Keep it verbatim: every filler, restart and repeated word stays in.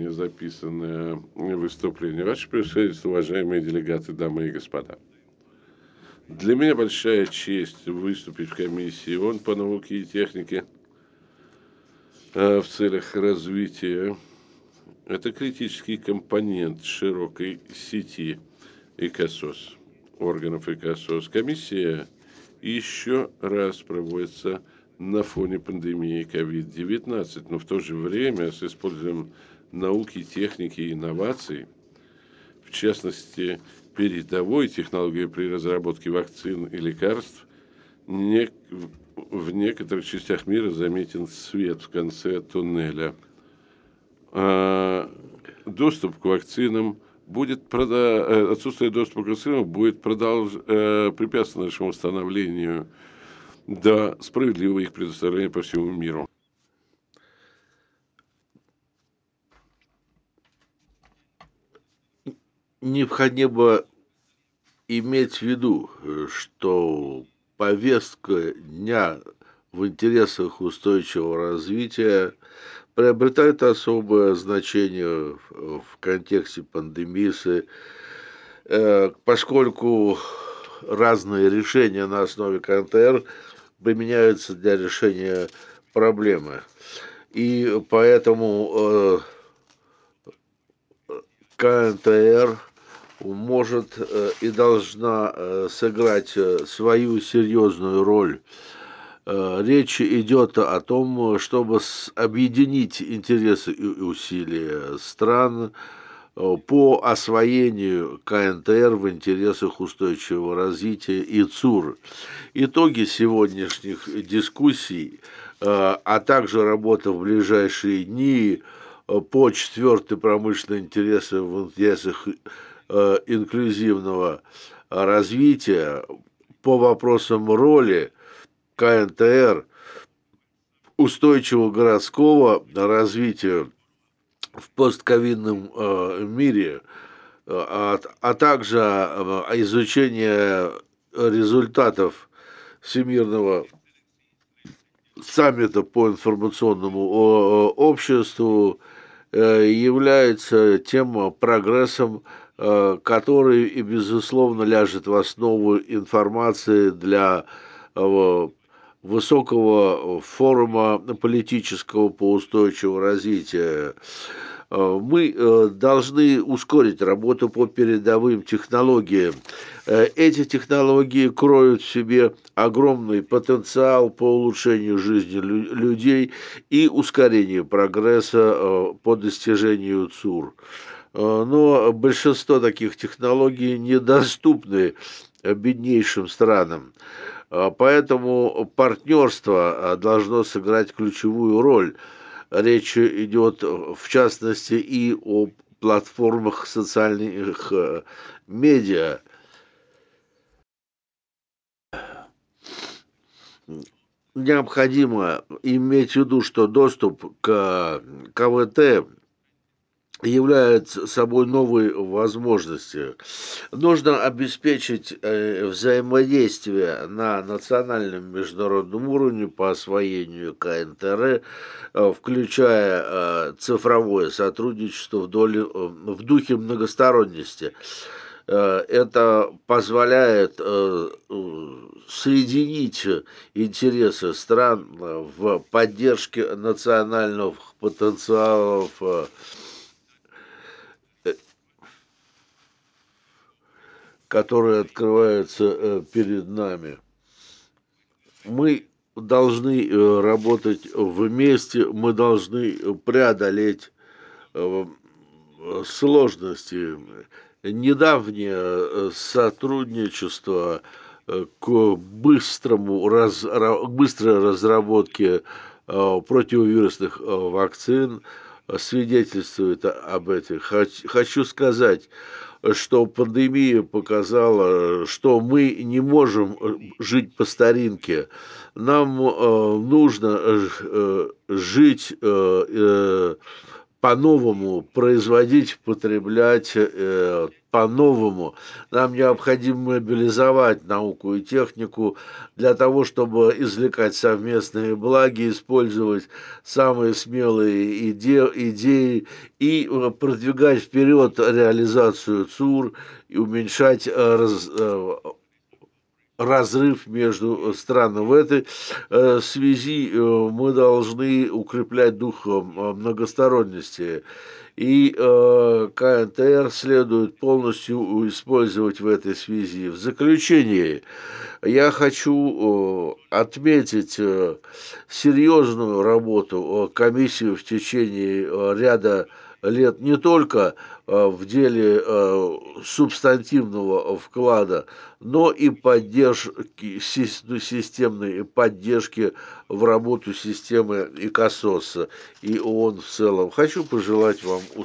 заранее записанное выступление. Ваше превосходительство, уважаемые делегаты, дамы и господа. Для меня большая честь выступить в комиссии ООН по науке и технике в целях развития. Это критический компонент широкой сети ЭКОСОС, органов ЭКОСОС. Комиссия еще раз проводится на фоне пандемии ковид девятнадцать, но в то же время с использованием науки, техники и инноваций, в частности, передовой технологии при разработке вакцин и лекарств, не, в некоторых частях мира заметен свет в конце туннеля. А, доступ к вакцинам будет прода... отсутствие доступа к вакцинам будет продолж... препятствовать нашему становлению до справедливого их предоставления по всему миру. Необходимо иметь в виду, что повестка дня в интересах устойчивого развития приобретает особое значение в контексте пандемии, поскольку разные решения на основе КНТР применяются для решения проблемы. И поэтому КНТР может и должна сыграть свою серьезную роль. Речь идет о том, чтобы объединить интересы и усилия стран по освоению КНТР в интересах устойчивого развития и ЦУР. Итоги сегодняшних дискуссий, а также работа в ближайшие дни по четвертой промышленной интересы в интересах инклюзивного развития, по вопросам роли КНТР, устойчивого городского развития в постковидном мире, а, а также изучение результатов Всемирного саммита по информационному обществу является тем прогрессом, который и, безусловно, ляжет в основу информации для высокого форума политического по устойчивому развитию. Мы должны ускорить работу по передовым технологиям. Эти технологии кроют в себе огромный потенциал по улучшению жизни людей и ускорению прогресса по достижению ЦУР. Но большинство таких технологий недоступны беднейшим странам. Поэтому партнерство должно сыграть ключевую роль. Речь идет, в частности, и о платформах социальных медиа. Необходимо иметь в виду, что доступ к КВТ является собой новой возможностью. Нужно обеспечить взаимодействие на национальном международном уровне по освоению КНТР, включая цифровое сотрудничество вдоль, в духе многосторонности. Это позволяет соединить интересы стран в поддержке национальных потенциалов, которые открываются перед нами. Мы должны работать вместе, мы должны преодолеть сложности. Недавнее сотрудничество к быстрому раз, быстрой разработке противовирусных вакцин свидетельствует об этом. Хочу сказать, что пандемия показала, что мы не можем жить по старинке. Нам нужно жить по-новому производить, потреблять, э, по-новому. Нам необходимо мобилизовать науку и технику для того, чтобы извлекать совместные благи, использовать самые смелые иде идеи и, э, продвигать вперед реализацию ЦУР и уменьшать, э, раз э, разрыв между странами. В этой, э, связи, э, мы должны укреплять дух, э, многосторонности. И, э, КНТР следует полностью у использовать в этой связи. В заключение я хочу, э, отметить, э, серьезную работу, э, комиссии в течение, э, ряда лет не только, э, в деле, э, субстантивного вклада, но и поддержки сис ну, системной поддержки в работу системы ИКАСОСа и ООН в целом. Хочу пожелать вам